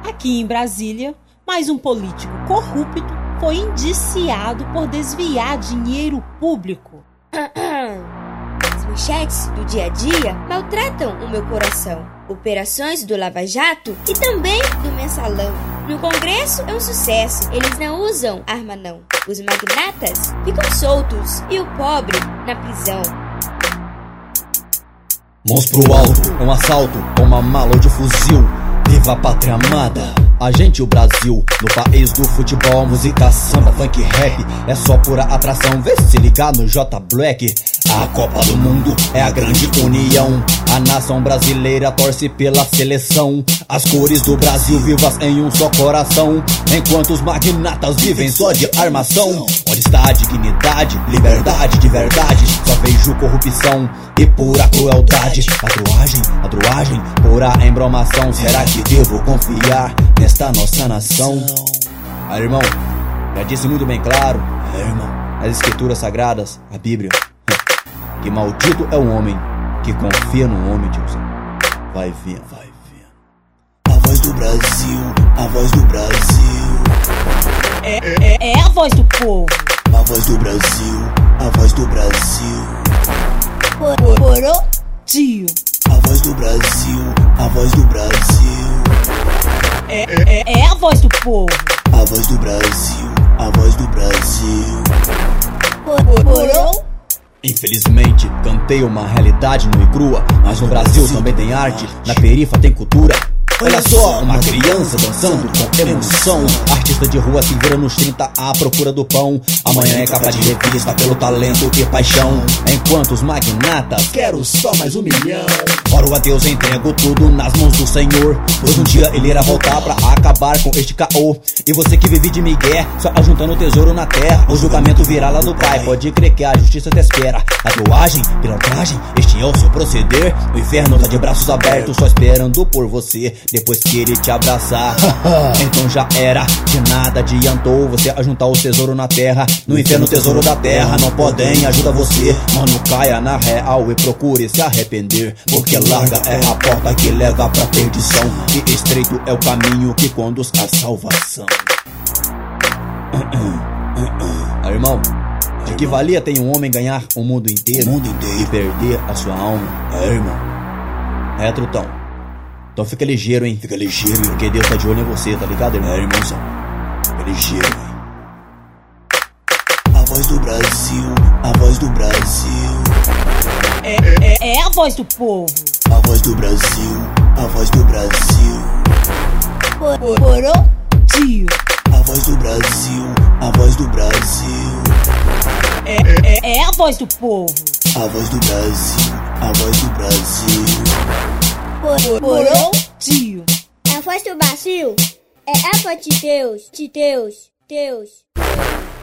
Aqui em Brasília, mais um político corrupto foi indiciado por desviar dinheiro público. As manchetes do dia a dia maltratam o meu coração. Operações do Lava Jato e também do Mensalão. No Congresso é um sucesso, eles não usam arma não. Os magnatas ficam soltos e o pobre na prisão. Mãos pro alto, um assalto, uma mala de fuzil. Viva a pátria amada, a gente o Brasil. No país do futebol, música, samba, funk, rap é só pura atração, vê se ligar no J Black. A Copa do Mundo é a grande união, a nação brasileira torce pela seleção. As cores do Brasil vivas em um só coração, enquanto os magnatas vivem só de armação. Onde está a dignidade, liberdade de verdade? Só vejo corrupção e pura crueldade. Ladruagem, pura embromação. Será que devo confiar nesta nossa nação? Irmão, já disse muito bem claro, irmão, nas escrituras sagradas, a Bíblia, que maldito é o homem que confia no homem, tiozão. Vai vendo. A voz do Brasil, a voz do Brasil. É a voz do povo. A voz do Brasil, a voz do Brasil. Tio. A voz do Brasil, a voz do Brasil. É a voz do povo. A voz do Brasil, a voz do Brasil. Infelizmente, cantei uma realidade nua e crua, mas no Brasil também tem arte, na perifa tem cultura. Olha só, uma criança dançando com emoção, artista de rua se vira nos 30 à procura do pão. Amanhã é capa de revista pelo talento e paixão, enquanto os magnatas quero só mais 1 milhão. Oro a Deus, entrego tudo nas mãos do Senhor, pois um dia ele irá voltar pra acabar com este caô. E você que vive de migué, só ajuntando tesouro na terra, o julgamento virá lá no Pai, pode crer que a justiça te espera. Tatuagem, pilantragem, este é o seu proceder. O inferno tá de braços abertos, só esperando por você. Depois que ele te abraçar, então já era, de nada adiantou você ajuntar o tesouro na terra. No inferno o tesouro da terra não podem ajudar você. Mano, caia na real e procure se arrepender, porque larga é a porta que leva pra perdição, e estreito é o caminho que conduz à salvação. Irmão, de que valia tem um homem ganhar o mundo inteiro e perder a sua alma? Irmão, Trutão. Então fica ligeiro, hein? Fica ligeiro, porque Deus tá de olho em você, tá ligado, irmão? Irmãozão, fica ligeiro, hein? A voz do Brasil, a voz do Brasil. É a voz do povo. A voz do Brasil, a voz do Brasil. Tio. A voz do Brasil, a voz do Brasil. É a voz do povo. A voz do Brasil, a voz do Brasil. Tio. A voz do Brasil é a voz de Deus.